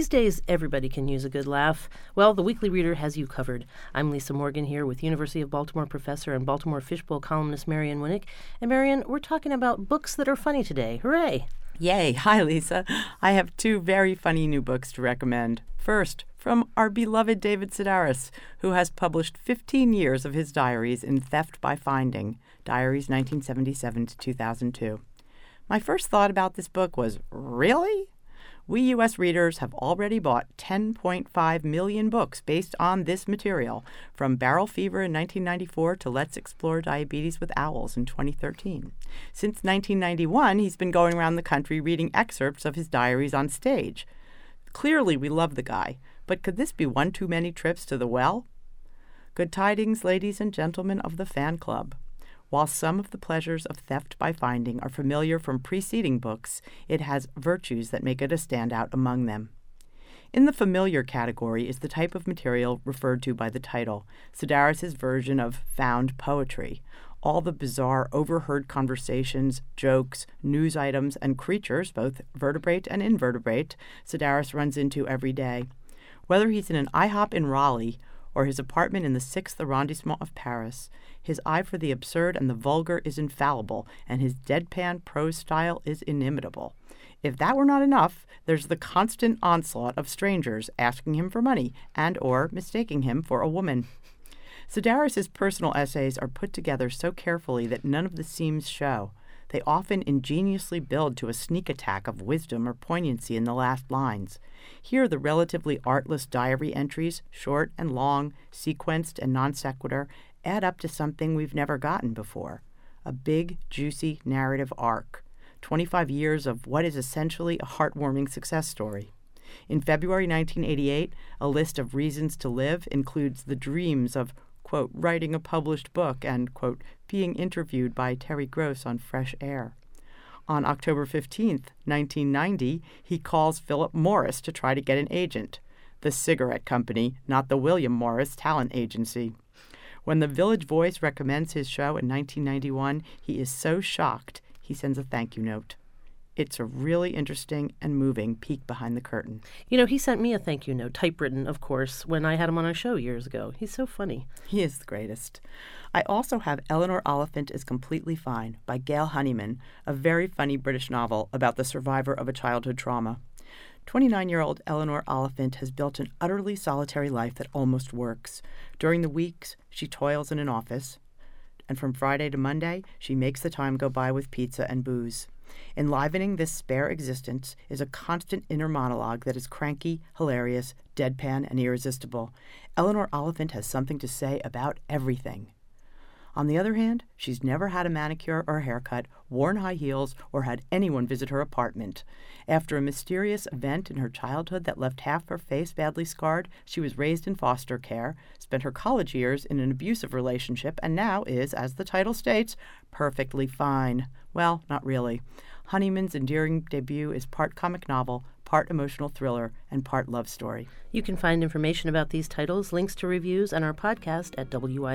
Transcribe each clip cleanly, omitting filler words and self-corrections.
These days, everybody can use a good laugh. Well, the Weekly Reader has you covered. I'm Lisa Morgan here with University of Baltimore professor and Baltimore Fishbowl columnist Marian Winnick. And Marian, we're talking about books that are funny today. Hooray! Yay. Hi, Lisa. I have two very funny new books to recommend. First, from our beloved David Sedaris, who has published 15 years of his diaries in Theft by Finding, Diaries 1977 to 2002. My first thought about this book was, really? We U.S. readers have already bought 10.5 million books based on this material, from Barrel Fever in 1994 to Let's Explore Diabetes with Owls in 2013. Since 1991, he's been going around the country reading excerpts of his diaries on stage. Clearly, we love the guy, but could this be one too many trips to the well? Good tidings, ladies and gentlemen of the fan club. While some of the pleasures of Theft by Finding are familiar from preceding books, it has virtues that make it a standout among them. In the familiar category is the type of material referred to by the title, Sedaris' version of found poetry. All the bizarre overheard conversations, jokes, news items, and creatures, both vertebrate and invertebrate, Sedaris runs into every day. Whether he's in an IHOP in Raleigh or his apartment in the 6th arrondissement of Paris, his eye for the absurd and the vulgar is infallible, and his deadpan prose style is inimitable. If that were not enough, there's the constant onslaught of strangers asking him for money and or mistaking him for a woman. Sedaris' personal essays are put together so carefully that none of the seams show. They often ingeniously build to a sneak attack of wisdom or poignancy in the last lines. Here, the relatively artless diary entries, short and long, sequenced and non sequitur, add up to something we've never gotten before. A big, juicy narrative arc. 25 years of what is essentially a heartwarming success story. In February 1988, a list of reasons to live includes the dreams of, quote, writing a published book and, quote, being interviewed by Terry Gross on Fresh Air. On October 15th, 1990, he calls Philip Morris to try to get an agent. The cigarette company, not the William Morris talent agency. When the Village Voice recommends his show in 1991, he is so shocked, he sends a thank you note. It's a really interesting and moving peek behind the curtain. You know, he sent me a thank you note, typewritten, of course, when I had him on our show years ago. He's so funny. He is the greatest. I also have Eleanor Oliphant is Completely Fine by Gail Honeyman, a very funny British novel about the survivor of a childhood trauma. 29-year-old Eleanor Oliphant has built an utterly solitary life that almost works. During the weeks, she toils in an office, and from Friday to Monday, she makes the time go by with pizza and booze. Enlivening this spare existence is a constant inner monologue that is cranky, hilarious, deadpan, and irresistible. Eleanor Oliphant has something to say about everything. On the other hand, she's never had a manicure or a haircut, worn high heels, or had anyone visit her apartment. After a mysterious event in her childhood that left half her face badly scarred, she was raised in foster care, spent her college years in an abusive relationship, and now is, as the title states, perfectly fine. Well, not really. Honeyman's endearing debut is part comic novel, part emotional thriller, and part love story. You can find information about these titles, links to reviews, and our podcast at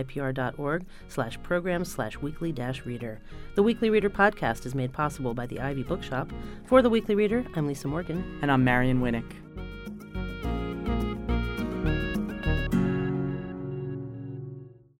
wipr.org/program/weekly-reader. The Weekly Reader podcast is made possible by the Ivy Bookshop. For The Weekly Reader, I'm Lisa Morgan. And I'm Marian Winnick.